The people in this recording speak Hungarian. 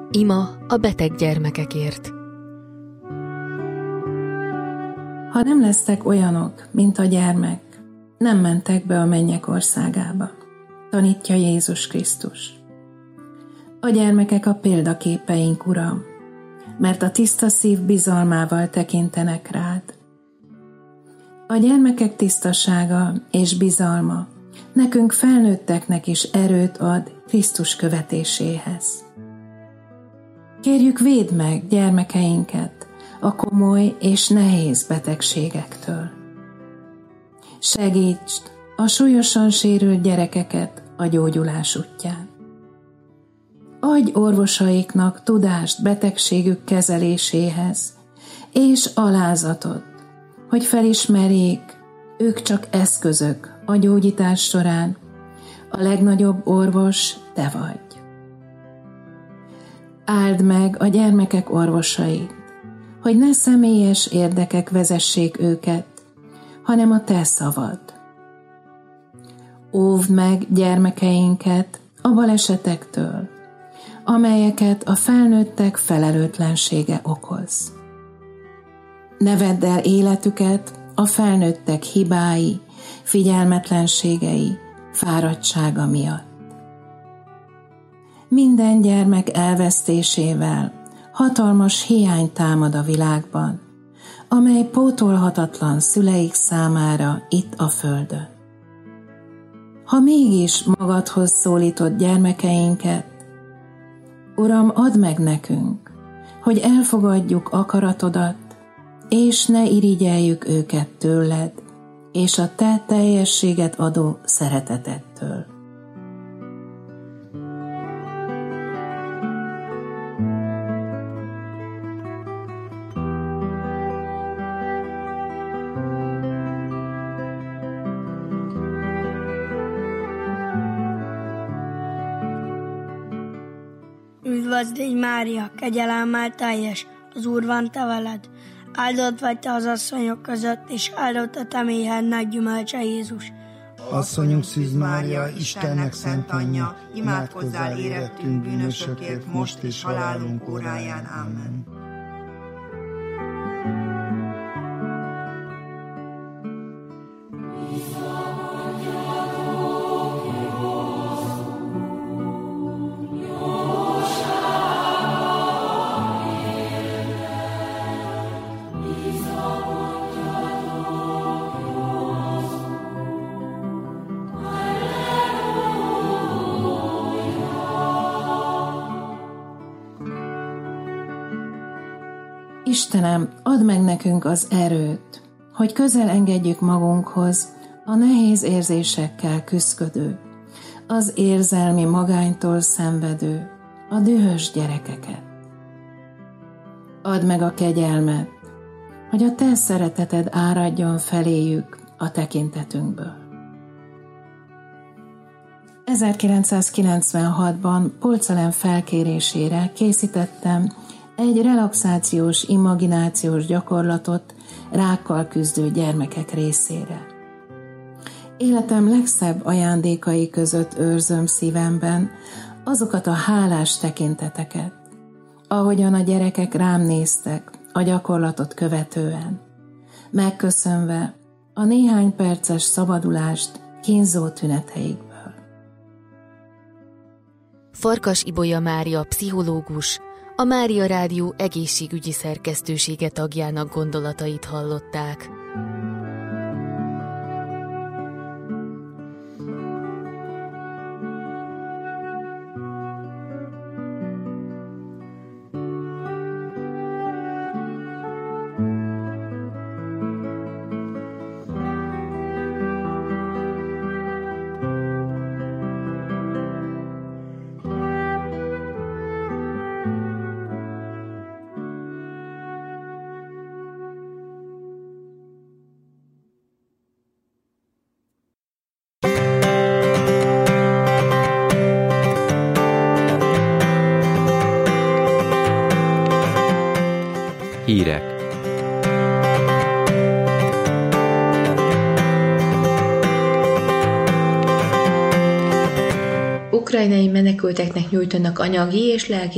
Ima a beteg gyermekekért. Ha nem lesztek olyanok, mint a gyermek, nem mentek be a mennyek országába, tanítja Jézus Krisztus. A gyermekek a példaképeink, Uram, mert a tiszta szív bizalmával tekintenek rád. A gyermekek tisztasága és bizalma nekünk felnőtteknek is erőt ad Krisztus követéséhez. Kérjük, védd meg gyermekeinket a komoly és nehéz betegségektől. Segítsd a súlyosan sérült gyerekeket a gyógyulás útján. Adj orvosaiknak tudást betegségük kezeléséhez, és alázatot, hogy felismerjék, ők csak eszközök a gyógyítás során, a legnagyobb orvos te vagy. Áld meg a gyermekek orvosait, hogy ne személyes érdekek vezessék őket, hanem a te szavad. Óvd meg gyermekeinket a balesetektől, amelyeket a felnőttek felelőtlensége okoz. Ne vedd el életüket a felnőttek hibái, figyelmetlenségei, fáradtsága miatt. Minden gyermek elvesztésével hatalmas hiány támad a világban, amely pótolhatatlan szüleik számára itt a földön. Ha mégis magadhoz szólítod gyermekeinket, Uram, add meg nekünk, hogy elfogadjuk akaratodat, és ne irigyeljük őket tőled, és a te teljességet adó szeretetettől. Üdvözlégy Mária, kegyelemmel teljes, az Úr van te veled. Áldott vagy te az asszonyok között, és áldott a te méhednek gyümölcse Jézus. Asszonyunk Szűz Mária, Istennek szent anyja, imádkozzál érettünk bűnösökért, most és halálunk óráján. Amen. Istenem, add meg nekünk az erőt, hogy közel engedjük magunkhoz a nehéz érzésekkel küszködő, az érzelmi magánytól szenvedő, a dühös gyerekeket. Add meg a kegyelmet, hogy a te szereteted áradjon feléjük a tekintetünkből. 1996-ban Polczalem felkérésére készítettem egy relaxációs, imaginációs gyakorlatot rákkal küzdő gyermekek részére. Életem legszebb ajándékai között őrzöm szívemben azokat a hálás tekinteteket, ahogyan a gyerekek rám néztek a gyakorlatot követően, megköszönve a néhány perces szabadulást kínzó tüneteikből. Farkas Ibolya Mária pszichológus, a Mária Rádió egészségügyi szerkesztősége tagjának gondolatait hallották. Hírek. Ukrajnai menekülteknek nyújtanak anyagi és lelki